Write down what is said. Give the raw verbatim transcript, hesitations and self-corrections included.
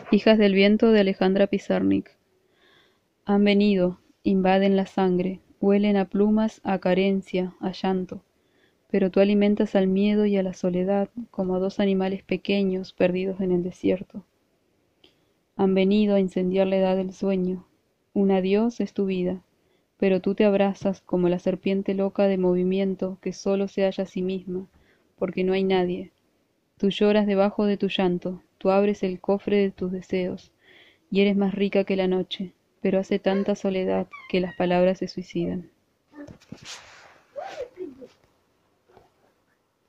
Hijas del viento de Alejandra Pizarnik. Han venido, invaden la sangre, huelen a plumas, a carencia, a llanto. Pero tú alimentas al miedo y a la soledad como a dos animales pequeños perdidos en el desierto. Han venido a incendiar la edad del sueño. Un adiós es tu vida, pero tú te abrazas como la serpiente loca de movimiento que solo se halla a sí misma, porque no hay nadie. Tú lloras debajo de tu llanto, tú abres el cofre de tus deseos, y eres más rica que la noche, pero hace tanta soledad que las palabras se suicidan.